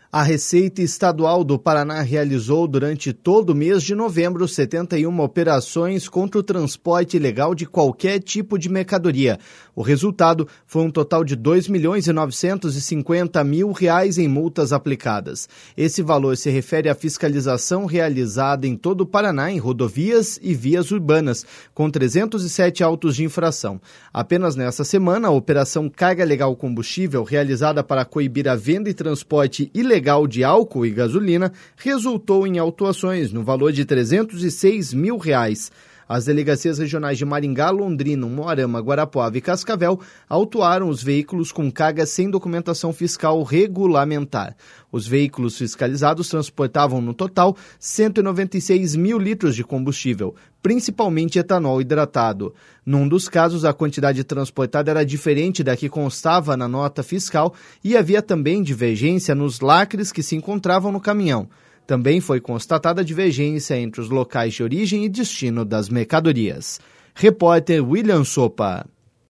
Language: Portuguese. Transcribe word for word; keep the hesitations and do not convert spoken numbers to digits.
A Receita Estadual do Paraná realizou durante todo o mês de novembro setenta e uma operações contra o transporte ilegal de qualquer tipo de mercadoria. O resultado foi um total de dois milhões e novecentos e cinquenta mil reais em multas aplicadas. Esse valor se refere à fiscalização realizada em todo o Paraná em rodovias e vias urbanas, com trezentos e sete autos de infração. Apenas nessa semana, a Operação Carga Legal Combustível, realizada para coibir a venda e transporte ilegal legal de álcool e gasolina, resultou em autuações no valor de trezentos e seis mil reais. As delegacias regionais de Maringá, Londrina, Umuarama, Guarapuava e Cascavel autuaram os veículos com carga sem documentação fiscal regulamentar. Os veículos fiscalizados transportavam no total cento e noventa e seis mil litros de combustível, principalmente etanol hidratado. Num dos casos, a quantidade transportada era diferente da que constava na nota fiscal e havia também divergência nos lacres que se encontravam no caminhão. Também foi constatada divergência entre os locais de origem e destino das mercadorias. Repórter William Sopa.